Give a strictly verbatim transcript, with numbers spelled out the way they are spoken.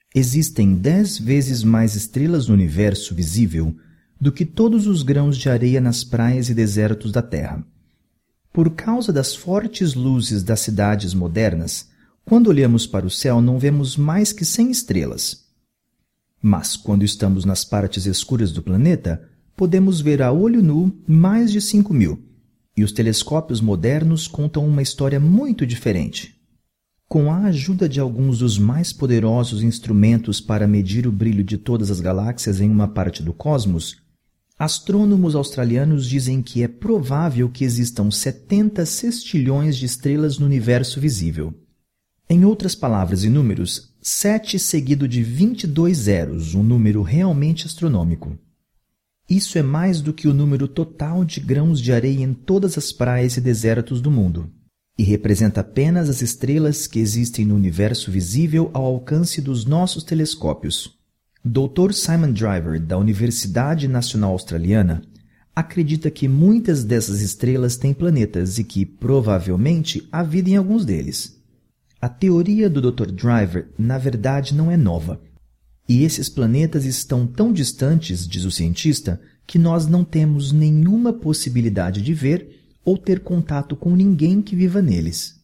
Existem dez vezes mais estrelas no universo visível do que todos os grãos de areia nas praias e desertos da Terra. Por causa das fortes luzes das cidades modernas, quando olhamos para o céu não vemos mais que cem estrelas. Mas quando estamos nas partes escuras do planeta, podemos ver a olho nu mais de cinco mil, e os telescópios modernos contam uma história muito diferente. Com a ajuda de alguns dos mais poderosos instrumentos para medir o brilho de todas as galáxias em uma parte do cosmos, astrônomos australianos dizem que é provável que existam setenta sextilhões de estrelas no universo visível. Em outras palavras e números, sete seguido de vinte e dois zeros, um número realmente astronômico. Isso é mais do que o número total de grãos de areia em todas as praias e desertos do mundo, e representa apenas as estrelas que existem no universo visível ao alcance dos nossos telescópios. doutor Simon Driver, da Universidade Nacional Australiana, acredita que muitas dessas estrelas têm planetas e que, provavelmente, há vida em alguns deles. A teoria do doutor Driver, na verdade, não é nova. E esses planetas estão tão distantes, diz o cientista, que nós não temos nenhuma possibilidade de ver ou ter contato com ninguém que viva neles.